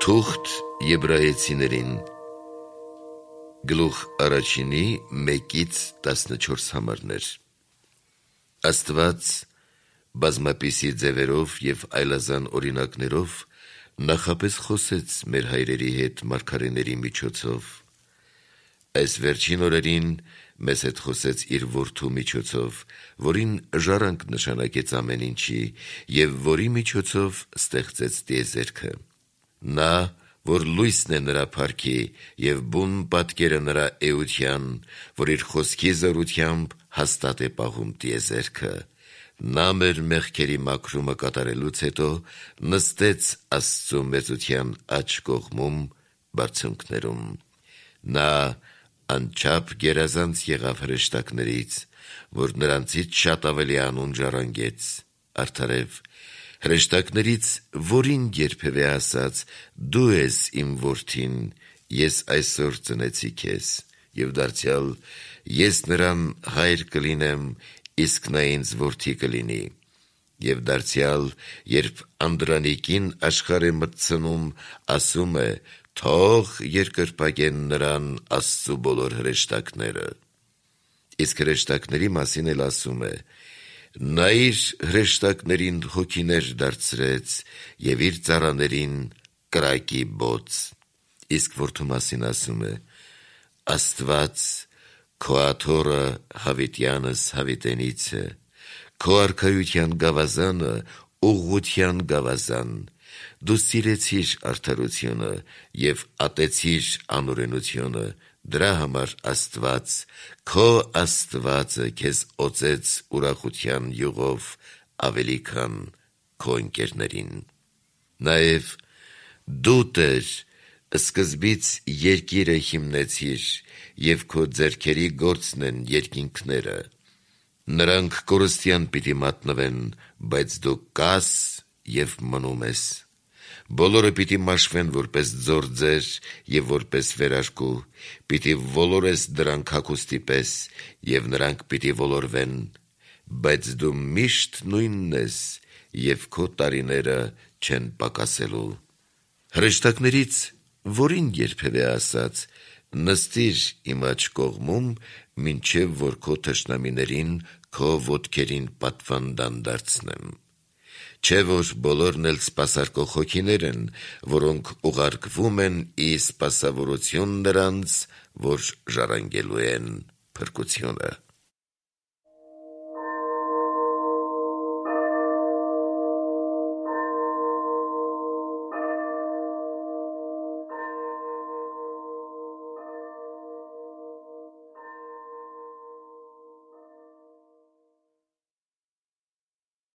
Թուղթ Եբրայեցիներին Գլուխ առաջինի 1-14 համարներ Աստված բազմապիսի ձևերով և այլազան օրինակներով նախապես խոսեց մեր հայրերի հետ մարգարեների միջոցով Այս վերջին օրերին մեզ հետ խոսեց իր որդու միջոցով, որին ժառանգ նշանակեց ամեն ինչի և որի միջոցով ստեղծեց տիեզերքը Նա, որ լույսն է նրա փառքի և բուն պատկերը նրա էության, որ իր խոսքի զորությամբ հաստատ է պահում տիեզերքը, նա մեր մեղքերի մաքրումը կատարելուց հետո նստեց Աստծու մեծության աջ կողմում բարձունքներում: Նա անչափ գերազանց եղավ հրեշտակներից, որ նրանցից շատ ավելի անուն ժառանգեց, արդարև հրեշտակներից որին երբևէ ասաց. «Դու ես իմ որդին, ես այսօր ծնեցի քեզ», և դարձյալ «Ես նրան հայր կլինեմ, իսկ նա ինձ որդի կլինի», և դարձյալ երբ անդրանիկին աշխարհ է մտցնում, ասում է. «Թող երկրպագեն նրան Աստծու բոլոր հրեշտակները»: Իսկ հրեշտակների մասին էլ ասում է. «Նա իր հրեշտակներին հոգիներ դարձրեց և իր ծառաներին կրակի բոց»: Իսկ որդու մասին ասում է. «Աստված, քո աթոռը հավիտյանս հավիտենից է, քո արքայության գավազանը ուղղության գավազան, դու սիրեցիր արդարությունը և ատեցիր անօրենությունը, դրա համար Աստված, քո Աստվածը քեզ օծեց ուրախության յուղով ավելի քան քո ընկերներին: Նաև դու, Տեր, սկզբից երկիրը հիմնեցիր և քո ձեռքերի գործն են երկինքները: Նրանք կորստյան պիտի մատնվեն, բայց դու կաս և մնում ես: Բոլորը պիտի մաշվեն որպես ձորձեր և որպես վերարկու, պիտի ոլորես դրանք հագուստի պես և նրանք պիտի ոլորվեն: Բայց դու միշտ նույնն ես և քո տարիները չեն պակասելու: Հրեշտակներից որին երբևէ ասաց. «Նստիր իմ աջ կողմում, մինչև որ քո թշնամիներին քո ոտքերին պատվանդան դարձնեմ»: Չէ՞ որ բոլորն էլ սպասարկող հոգիներ են, որոնք ուղարկվում են ի սպասավորություն նրանց, որ ժառանգելու են փրկությունը: